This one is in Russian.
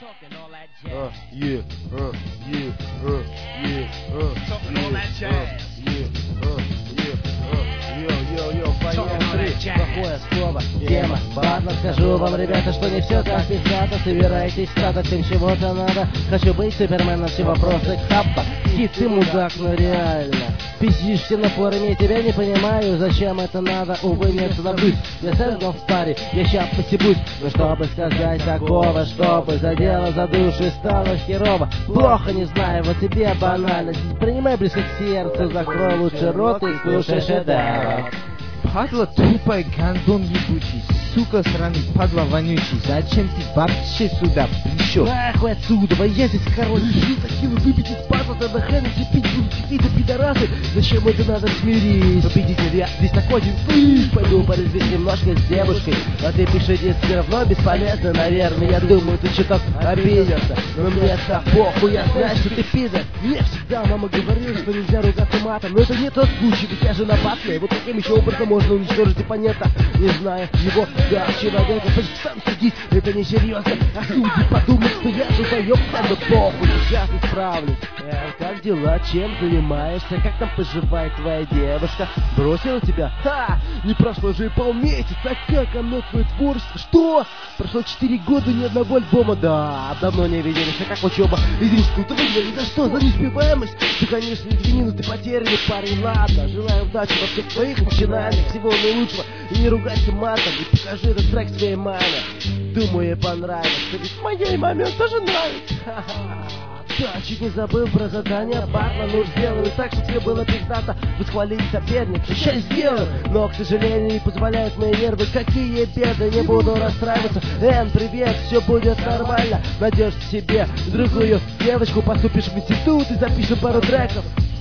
Плохое слово, тема. Ладно, скажу вам, ребята, что не все так пиздато. Собирайтесь, статок, всем чего-то надо. Хочу быть суперменом, все вопросы хапа. Хит, ты мудак, но реально пиздишься на форуме, тебя не понимаю, зачем это надо, увы, нет, забыть. Я сам в паре, я щас посебусь. Но чтобы сказать такого, чтобы за дело, за душу стало херово. Плохо, не знаю, вот тебе банально. Принимай близко к сердцу, закрой лучше рот и слушай шедевр. Падла тупая, гандон ебучий, сука сраный, падла вонючий, зачем ты вообще сюда пришел? Нахуй отсюда, я здесь король, решил такие выпить из падла, тогда хрен пить будут какие-то пидорасы, зачем это надо смирить? Победитель, я здесь такой один, пойду порезвись немножко с девушкой, а ты пиши, здесь все равно бесполезно, наверное, я думаю, ты чуток обиделся, но мне-то похуй, я знаю, что ты пидор, мне всегда мама говорила, что нельзя ругаться матом, но это не тот случай, ведь я же напасный, вот таким еще образом можно уничтожить оппонента, не знаю его, да, человека, сам судить, это не серьезно, а люди подумают, что я долбоёб, но похуй, сейчас исправлюсь. Как дела, чем занимаешься, как там поживает твоя девушка, бросила тебя? Ха, не прошло же и полмесяца, как оно твое творчество, что? Прошло 4 года, ни одного альбома, да, давно не виделись, а как учеба, извини, что ты выглядишь, за что, за неуспеваемость? Ты, конечно, извини, но ты потерянный парень, ладно, желаю удачи во всех твоих начинаниях, всего наилучшего, и не ругайся матом, и покажи этот трек своей маме, думаю, ей понравится, ведь моей маме он тоже нравится, ха-ха. Да, чуть не забыл про задание батла, ну сделаю так, чтобы все было пиздато. Восхвалить соперника, сейчас сделаю, но, к сожалению, не позволяют мои нервы. Какие беды, не буду расстраиваться. Привет, все будет нормально. Найдешь себе другую девочку, поступишь в институт и запишем пару треков.